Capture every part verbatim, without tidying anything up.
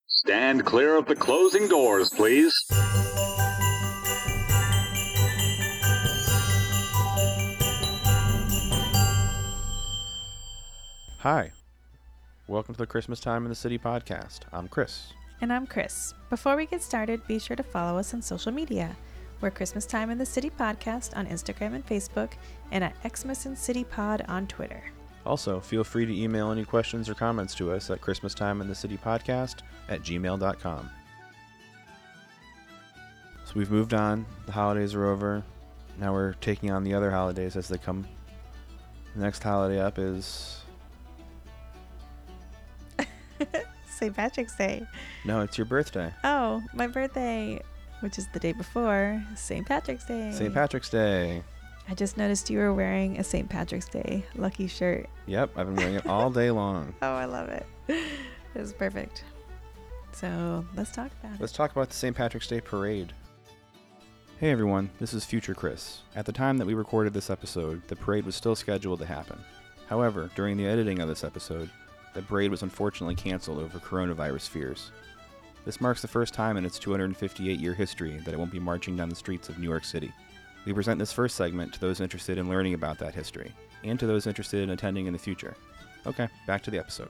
Stand clear of the closing doors, please. Hi. Welcome to the Christmas Time in the City podcast. I'm Chris. And I'm Chris. Before we get started, be sure to follow us on social media. We're Christmas Time in the City podcast on Instagram and Facebook, and at Xmas in City Pod on Twitter. Also, feel free to email any questions or comments to us at christmastimeinthecitypodcast at gmail dot com. So we've moved on. The holidays are over. Now we're taking on the other holidays as they come. The next holiday up is... Saint Patrick's Day. No, it's your birthday. Oh, my birthday, which is the day before Saint Patrick's Day. Saint Patrick's Day. I just noticed you were wearing a Saint Patrick's Day lucky shirt. Yep, I've been wearing it all day long. Oh, I love it. It was perfect. So let's talk about it. Let's talk about the Saint Patrick's Day parade. Hey everyone, this is Future Chris. At the time that we recorded this episode, the parade was still scheduled to happen. However, during the editing of this episode, the parade was unfortunately canceled over coronavirus fears. This marks the first time in its two hundred fifty-eight year history that it won't be marching down the streets of New York City. We present this first segment to those interested in learning about that history, and to those interested in attending in the future. Okay, back to the episode.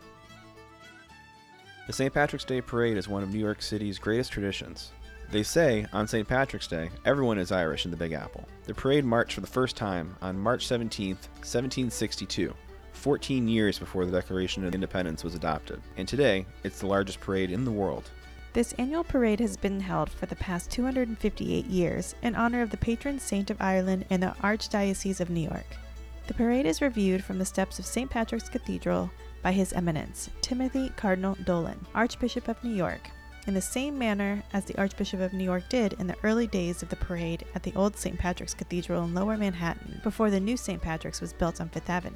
The Saint Patrick's Day Parade is one of New York City's greatest traditions. They say, on Saint Patrick's Day, everyone is Irish in the Big Apple. The parade marched for the first time on March seventeenth, seventeen sixty-two, fourteen years before the Declaration of Independence was adopted, and today, it's the largest parade in the world. This annual parade has been held for the past two hundred fifty-eight years in honor of the patron saint of Ireland and the Archdiocese of New York. The parade is reviewed from the steps of Saint Patrick's Cathedral by His Eminence, Timothy Cardinal Dolan, Archbishop of New York, in the same manner as the Archbishop of New York did in the early days of the parade at the old Saint Patrick's Cathedral in Lower Manhattan before the new Saint Patrick's was built on Fifth Avenue.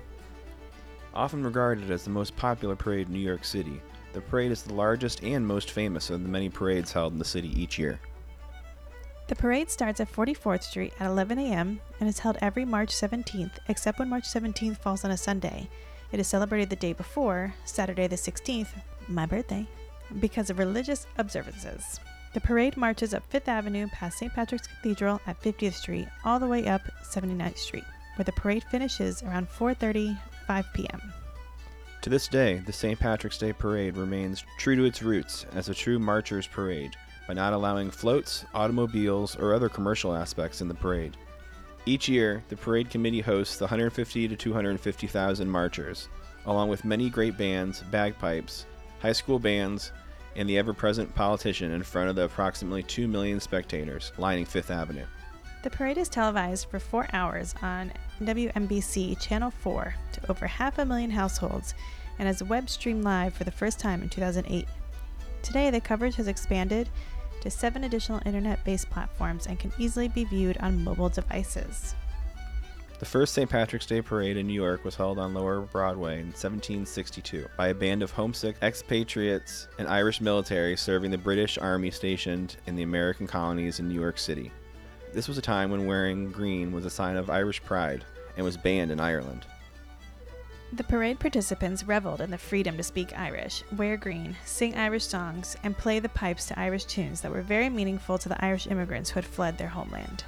Often regarded as the most popular parade in New York City, the parade is the largest and most famous of the many parades held in the city each year. The parade starts at forty-fourth Street at eleven a.m. and is held every March seventeenth, except when March seventeenth falls on a Sunday. It is celebrated the day before, Saturday the sixteenth, my birthday, because of religious observances. The parade marches up Fifth Avenue past Saint Patrick's Cathedral at fiftieth Street all the way up seventy-ninth Street, where the parade finishes around four thirty, five p.m. To this day, the Saint Patrick's Day Parade remains true to its roots as a true marchers' parade by not allowing floats, automobiles, or other commercial aspects in the parade. Each year, the parade committee hosts one hundred fifty to two hundred fifty thousand marchers, along with many great bands, bagpipes, high school bands, and the ever-present politician in front of the approximately two million spectators lining Fifth Avenue. The parade is televised for four hours on W N B C Channel four to over half a million households and is web streamed live for the first time in two thousand eight. Today, the coverage has expanded to seven additional internet-based platforms and can easily be viewed on mobile devices. The first Saint Patrick's Day Parade in New York was held on Lower Broadway in seventeen sixty-two by a band of homesick expatriates and Irish military serving the British Army stationed in the American colonies in New York City. This was a time when wearing green was a sign of Irish pride and was banned in Ireland. The parade participants reveled in the freedom to speak Irish, wear green, sing Irish songs, and play the pipes to Irish tunes that were very meaningful to the Irish immigrants who had fled their homeland.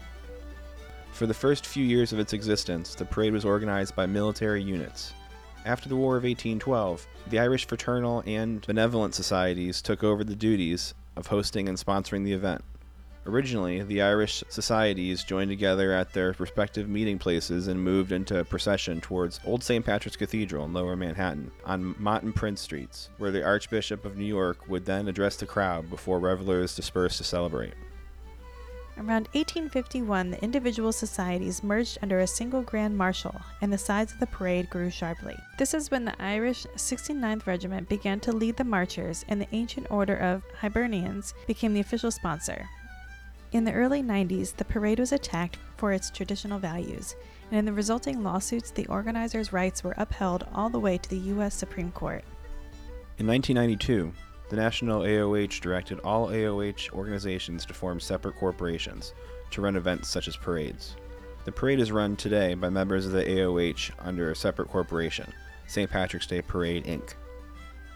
For the first few years of its existence, the parade was organized by military units. After the War of eighteen twelve, the Irish fraternal and benevolent societies took over the duties of hosting and sponsoring the event. Originally, the Irish societies joined together at their respective meeting places and moved into a procession towards Old Saint Patrick's Cathedral in Lower Manhattan on Mott and Prince Streets, where the Archbishop of New York would then address the crowd before revelers dispersed to celebrate. Around eighteen fifty-one, the individual societies merged under a single Grand Marshal, and the size of the parade grew sharply. This is when the Irish sixty-ninth Regiment began to lead the marchers, and the Ancient Order of Hibernians became the official sponsor. In the early nineties, the parade was attacked for its traditional values, and in the resulting lawsuits, the organizers' rights were upheld all the way to the U S Supreme Court. In nineteen ninety-two, the National A O H directed all A O H organizations to form separate corporations to run events such as parades. The parade is run today by members of the A O H under a separate corporation, Saint Patrick's Day Parade, Incorporated.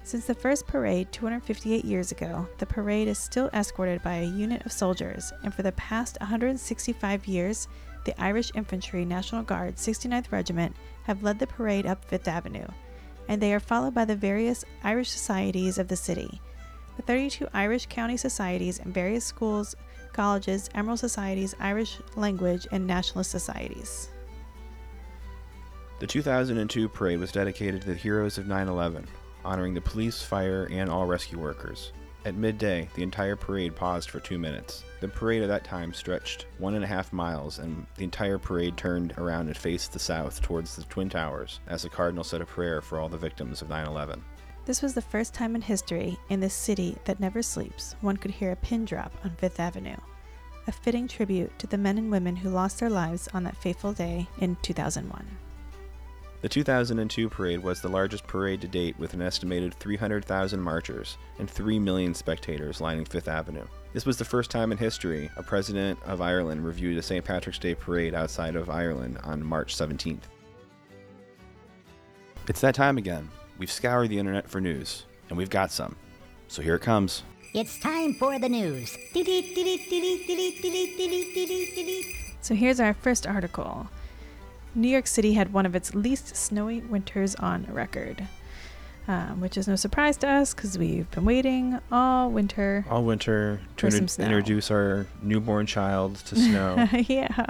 Since the first parade two hundred fifty-eight years ago, the parade is still escorted by a unit of soldiers, and for the past one hundred sixty-five years, the Irish Infantry National Guard sixty-ninth Regiment have led the parade up Fifth Avenue, and they are followed by the various Irish societies of the city. The thirty-two Irish county societies and various schools, colleges, Emerald Societies, Irish language, and nationalist societies. The two thousand two parade was dedicated to the heroes of nine eleven, honoring the police, fire, and all rescue workers. At midday, the entire parade paused for two minutes. The parade at that time stretched one and a half miles, and the entire parade turned around and faced the south towards the Twin Towers as the Cardinal said a prayer for all the victims of nine eleven. This was the first time in history, in this city that never sleeps, one could hear a pin drop on Fifth Avenue. A fitting tribute to the men and women who lost their lives on that fateful day in two thousand one. The two thousand two parade was the largest parade to date, with an estimated three hundred thousand marchers and three million spectators lining Fifth Avenue. This was the first time in history a president of Ireland reviewed a Saint Patrick's Day parade outside of Ireland on March seventeenth. It's that time again. We've scoured the internet for news, and we've got some. So here it comes. It's time for the news. So here's our first article. New York City had one of its least snowy winters on record, um, which is no surprise to us because we've been waiting all winter. All winter to For some inter- snow. introduce our newborn child to snow. yeah.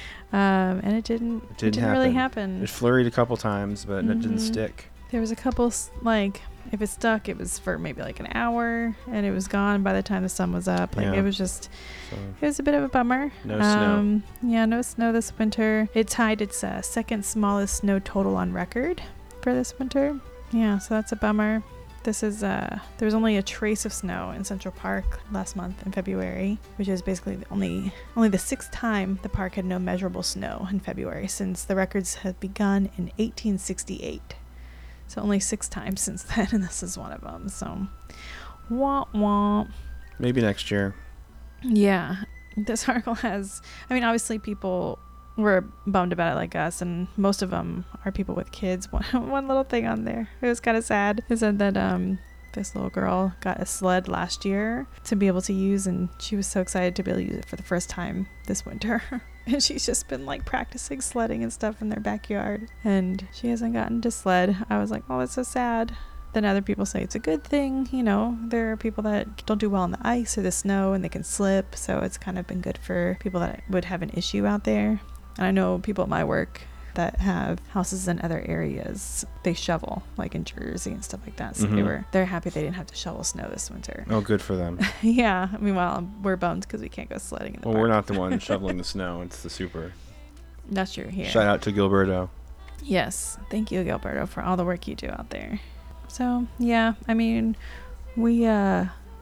Um, and it didn't, It it didn't didn't really happen. happen. It flurried a couple times, but it didn't Mhm. stick. There was a couple, s- like, if it stuck, it was for maybe like an hour, and it was gone by the time the sun was up. Like, Yeah. it was just, So it was a bit of a bummer. no snow. Um, yeah, no snow this winter. It tied its uh, second smallest snow total on record for this winter. Yeah, so that's a bummer. This is, uh, there was only a trace of snow in Central Park last month in February, which is basically the only, only the sixth time the park had no measurable snow in February since the records had begun in eighteen sixty-eight. So only six times since then, and this is one of them. So, wah wah. Maybe next year. Yeah, this article has, I mean, obviously people were bummed about it like us, and most of them are people with kids. One, one little thing on there, it was kind of sad. It said that um, this little girl got a sled last year to be able to use, and she was so excited to be able to use it for the first time this winter. And she's just been like practicing sledding and stuff in their backyard, and she hasn't gotten to sled. I was like, oh, that's so sad. Then other people say it's a good thing. You know, there are people that don't do well on the ice or the snow and they can slip. So it's kind of been good for people that would have an issue out there. And I know people at my work that have houses in other areas, they shovel, like in Jersey and stuff like that. So they Mhm. were, they're happy they didn't have to shovel snow this winter. Oh, good for them. Yeah. Meanwhile, we're bummed because we can't go sledding in the Well, park. we're not the one shoveling the snow. It's the super. That's true here. Shout out to Gilberto. Yes. Thank you, Gilberto, for all the work you do out there. So, yeah, I mean, we uh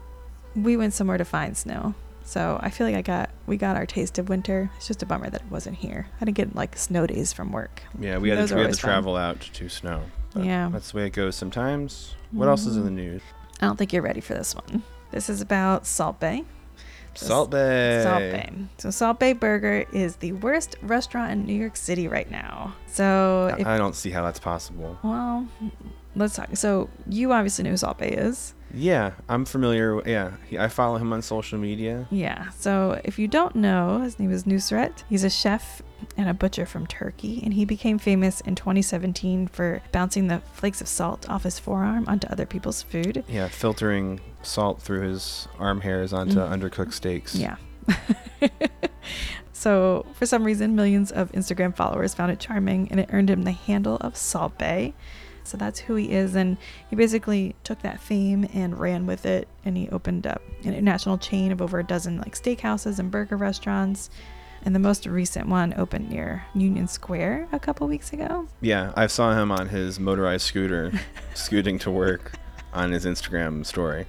we went somewhere to find snow. So I feel like I got we got our taste of winter. It's just a bummer that it wasn't here. I didn't get like snow days from work. Yeah, we had Those to, are we had always to fun. travel out to snow. But Yeah. that's the way it goes sometimes. What else is in the news? I don't think you're ready for this one. This is about Salt Bay. Salt Bay. Salt Bay. So Salt Bay Burger is the worst restaurant in New York City right now. So if, I don't see how that's possible. well, let's talk. So you obviously know who Salt Bay is. Yeah, I'm familiar. Yeah, he, I follow him on social media. Yeah. So if you don't know, his name is Nusret. He's a chef and a butcher from Turkey, and he became famous in twenty seventeen for bouncing the flakes of salt off his forearm onto other people's food. Yeah, filtering salt through his arm hairs onto Mm. undercooked steaks. Yeah. So for some reason, millions of Instagram followers found it charming, and it earned him the handle of Salt Bay. So that's who he is, and he basically took that fame and ran with it, and he opened up an international chain of over a dozen like steakhouses and burger restaurants. And the most recent one opened near Union Square a couple weeks ago. Yeah, I saw him on his motorized scooter, scooting to work on his Instagram story.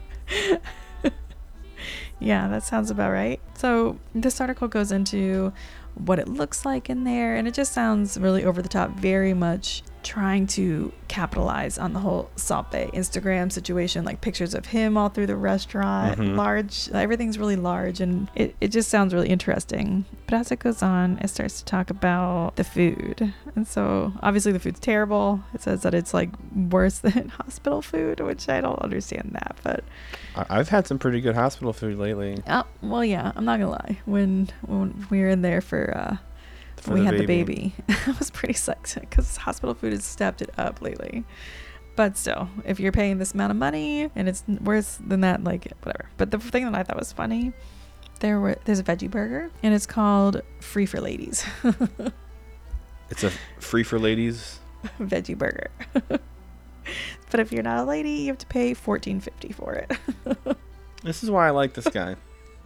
Yeah, that sounds about right. So this article goes into what it looks like in there, and it just sounds really over the top, very much trying to capitalize on the whole Salt Bae Instagram situation, like pictures of him all through the restaurant, Mhm. large, everything's really large, and it, it just sounds really interesting. But as it goes on, it starts to talk about the food. And so obviously the food's terrible. It says that it's like worse than hospital food, which I don't understand that, but I- I've had some pretty good hospital food lately. oh, well, yeah, I'm not gonna lie. When, when we were in there for, uh, For we the had baby. the baby. I was pretty psyched because hospital food has stepped it up lately. But still, if you're paying this amount of money and it's worse than that, like whatever. But the thing that I thought was funny, there were there's a veggie burger and it's called Free for Ladies. It's a free for ladies. Veggie burger. But if you're not a lady, you have to pay fourteen fifty for it. This is why I like this guy.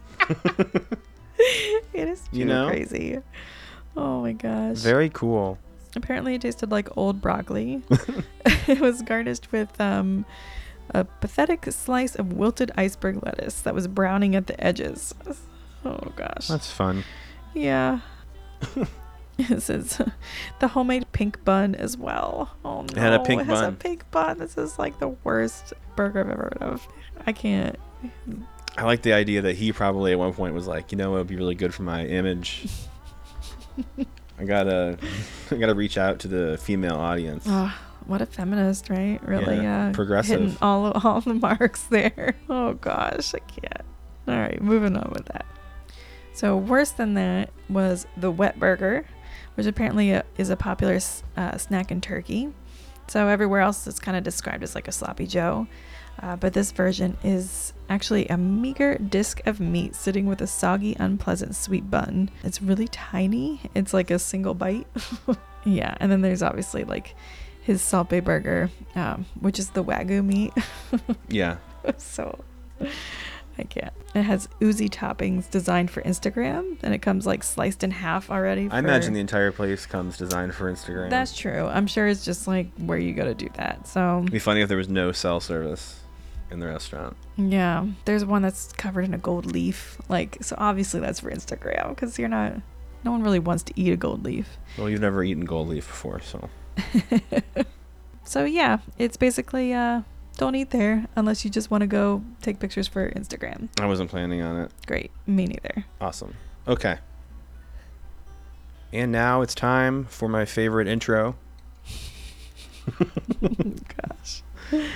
It is You too know? crazy. Oh my gosh. Very cool. Apparently it tasted like old broccoli. It was garnished with um, a pathetic slice of wilted iceberg lettuce that was browning at the edges. Oh gosh. That's fun. Yeah. It says the homemade pink bun as well. Oh no. It had a pink it has bun. a pink bun. This is like the worst burger I've ever heard of. I can't. I like the idea that he probably at one point was like, you know, it would be really good for my image. I gotta, I gotta reach out to the female audience. Oh, what a feminist, right? Really, Yeah, uh, progressive. hitting all all the marks there. Oh gosh, I can't. All right, moving on with that. So worse than that was the wet burger, which apparently uh, is a popular uh, snack in Turkey. So everywhere else it's kind of described as like a sloppy Joe. Uh, but this version is actually a meager disc of meat sitting with a soggy, unpleasant sweet bun. It's really tiny. It's like a single bite. Yeah, and then there's obviously like his Salt Bae burger, um, which is the Wagyu meat. Yeah. So I can't. It has oozy toppings designed for Instagram, and it comes like sliced in half already. I imagine the entire place comes designed for Instagram. That's true. I'm sure it's just like where you go to do that. So It'd be funny if there was no cell service in the restaurant. yeah, there's one that's covered in a gold leaf. Like, so obviously that's for Instagram because you're not. No one really wants to eat a gold leaf. Well, you've never eaten gold leaf before, so. So yeah, it's basically uh, don't eat there unless you just want to go take pictures for Instagram. I wasn't planning on it. Great, me neither. Awesome. Okay. And now it's time for my favorite intro. Gosh.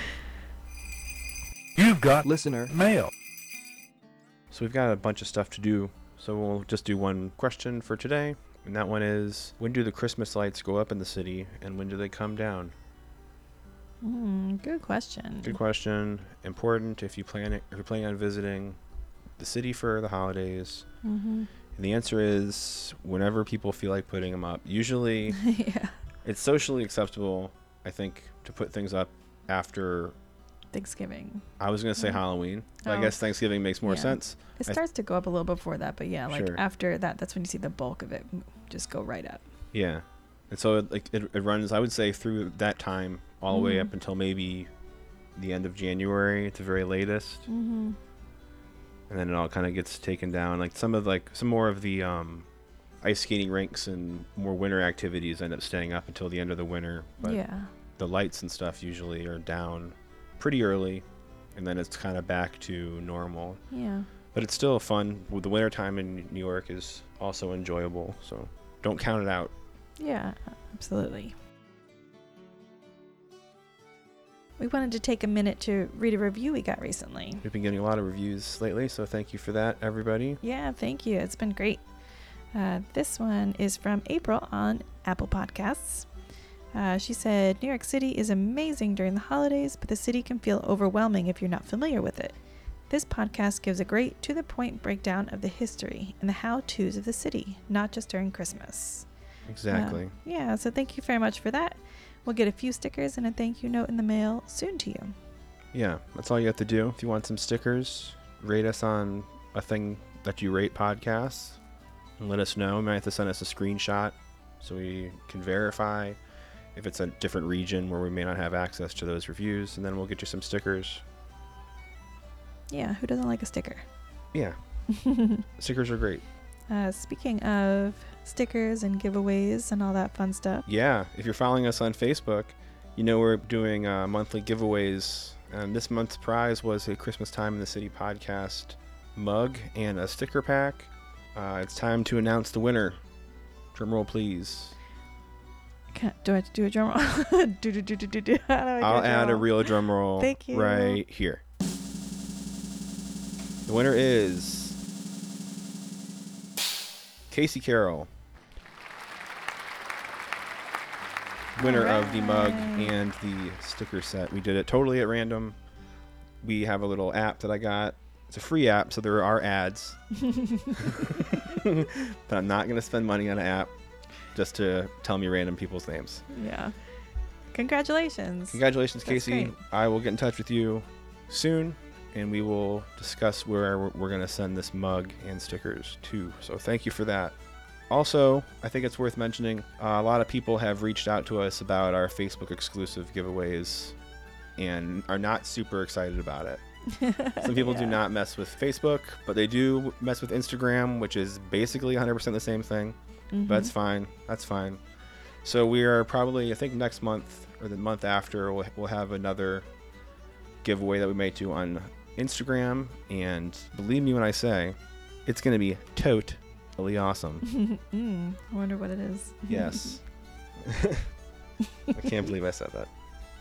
You've got listener mail. So we've got a bunch of stuff to do. So we'll just do one question for today. And that one is, when do the Christmas lights go up in the city and when do they come down? Mm, good question. Good question. Important if you plan it, if you're planning on visiting the city for the holidays. Mm-hmm. And the answer is whenever people feel like putting them up. Usually Yeah. it's socially acceptable, I think, to put things up after, Thanksgiving. I was going to say Mm. Halloween. But I Oh. guess Thanksgiving makes more Yeah. sense. It I- starts to go up a little before that, but yeah, like Sure. after that, that's when you see the bulk of it just go right up. Yeah. And so it, like it, it runs, I would say, through that time all the way Mhm. up until maybe the end of January at the very latest. Mm-hmm. And then it all kind of gets taken down. Like some of like some more of the um, ice skating rinks and more winter activities end up staying up until the end of the winter. But Yeah. the lights and stuff usually are down pretty early, and then it's kind of back to normal. Yeah. But it's still fun. With the winter time in New York is also enjoyable. So don't count it out. Yeah, absolutely. We wanted to take a minute to read a review we got recently. We've been getting a lot of reviews lately, so thank you for that, everybody. Yeah, thank you. It's been great. Uh, this one is from April on Apple Podcasts. Uh, she said, New York City is amazing during the holidays, but the city can feel overwhelming if you're not familiar with it. This podcast gives a great, to-the-point breakdown of the history and the how-tos of the city, not just during Christmas. Exactly. Uh, yeah, so thank you very much for that. We'll get a few stickers and a thank you note in the mail soon to you. Yeah, that's all you have to do. If you want some stickers, rate us on a thing that you rate podcasts and let us know. You might have to send us a screenshot so we can verify if it's a different region where we may not have access to those reviews, and then we'll get you some stickers. Yeah, who doesn't like a sticker? Yeah, stickers are great. Uh, speaking of stickers and giveaways and all that fun stuff. Yeah, if you're following us on Facebook, you know we're doing uh, monthly giveaways. And this month's prize was a Christmas Time in the City podcast mug and a sticker pack. Uh, it's time to announce the winner. Drum roll, please. Can't, do I have to do a drum roll? do, do, do, do, do, do. How do I do I'll a drum add a roll? real drum roll Thank you. right here. The winner is Casey Carroll. Winner of the mug Alright. and the sticker set. We did it totally at random. We have a little app that I got. It's a free app, so there are ads. But I'm not going to spend money on an app just to tell me random people's names. Yeah. Congratulations. Congratulations, That's Casey. great. I will get in touch with you soon, and we will discuss where we're, we're going to send this mug and stickers to. So thank you for that. Also, I think it's worth mentioning, uh, a lot of people have reached out to us about our Facebook exclusive giveaways and are not super excited about it. Some people do Yeah. not mess with Facebook, but they do mess with Instagram, which is basically one hundred percent the same thing. Mhm. But that's fine. That's fine. So we are probably, I think next month or the month after, we'll, we'll have another giveaway that we may do on Instagram. And believe me when I say, it's going to be totally awesome. mm, I wonder what it is. Yes. I can't believe I said that.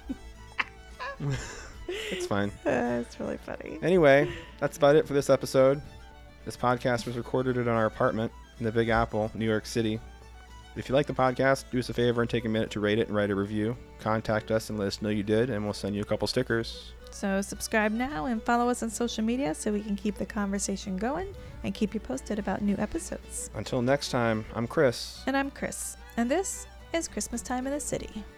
It's fine. Uh, it's really funny. Anyway, that's about it for this episode. This podcast was recorded in our apartment in the Big Apple, New York City. If you like the podcast, do us a favor and take a minute to rate it and write a review. Contact us and let us know you did, and we'll send you a couple stickers. So subscribe now and follow us on social media so we can keep the conversation going and keep you posted about new episodes. Until next time, I'm Chris. And I'm Chris, and this is Christmas Time in the City.